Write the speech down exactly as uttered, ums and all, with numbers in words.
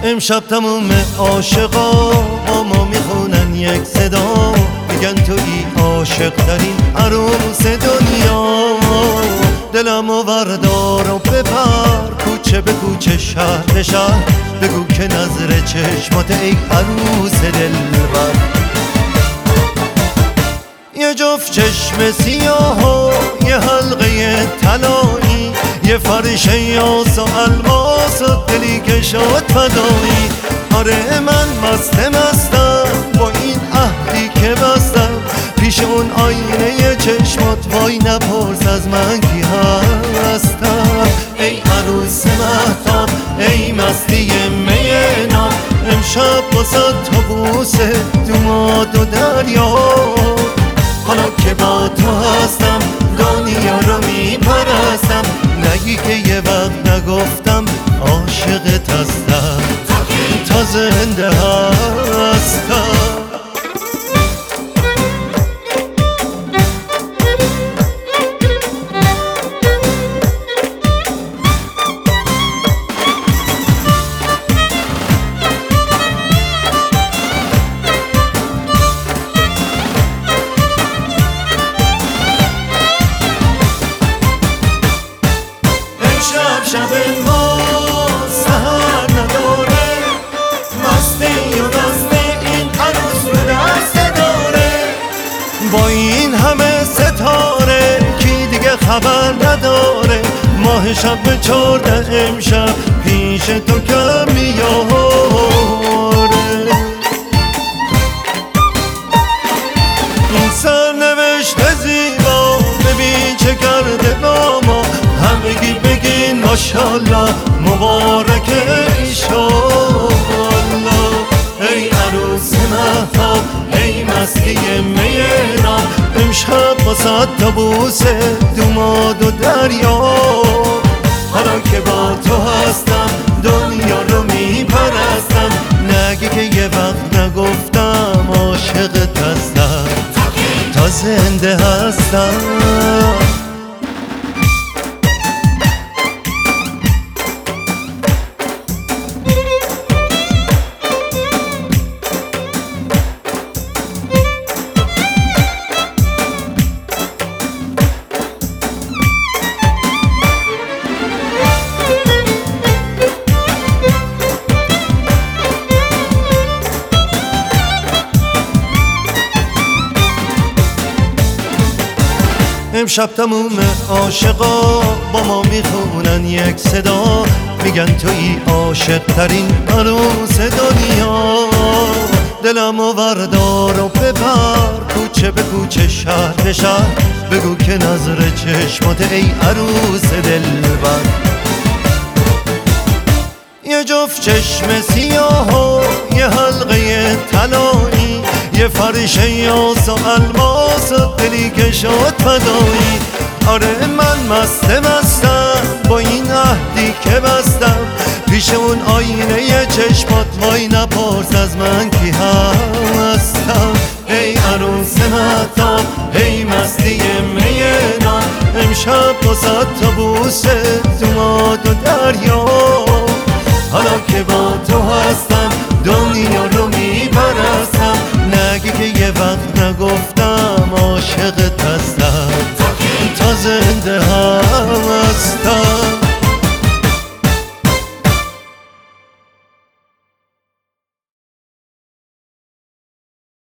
امشب تموم عاشقا با ما میخونن یک صدا، میگن تویی عاشق ترین عروس دنیا. دلمو وردار و ببر کوچه به کوچه شهر به شهر، بگو که نظر چشمات ای عروس دلبر. یه جفت چشم سیاه و یه حلقه طلایی، یه فرش یاس و الماس و دلی که شد فدایی. آره من مست مستم با این عهدی که بستم، پیش اون آینه چشمات وای نپرس از من کی هستم. ای عروس مهتاب ای مستی می ناب، امشب واسه تو بوسه دوماد و دریا. حالا که با تو هستم دنیا رو میپرستم، نگی که یه وقت نگفتم عاشقت هستم، تا زنده هستم. شب ما سهر نداره، مستی و رسته این عروس رو دست داره. با این همه ستاره کی دیگه خبر نداره، ماه شب به چارده امشب پیش تو کم میاره. این سرنوشت زیبا ببین چه کرده با ما، همگی بگین ماشالله مبارک ایشالله. ای عروس مهتاب ای مستی میرا، امشب واسه تا بوسه دوماد و دریا. حالا که با تو هستم دنیا رو میپرستم، نگی که یه وقت نگفتم عاشقت هستم، تا زنده هستم. امشب تموم عاشقا با ما میخونن یک صدا، میگن تویی عاشق ترین عروس دنیا. دلمو وردار و ببر کوچه به کوچه شهر به شهر، بگو که نظر چشمات ای عروس دلبر. یه جفت چشم سیاه و یه حلقه طلایی، یه فرش یاس و الماس و دلی که شد فدایی. آره من مست مستم با این عهدی که بستم، پیش اون آینه چشمات وای نپرس از من کی هستم. ای عروس مهتاب ای مستی می ناب، امشب واسه تا بوسه دوماد و دریا. حالا که با تو هستم دنیا رو میپرستم، نگی که یه وقت نگفتم عاشقت هستم، تا زنده هستم.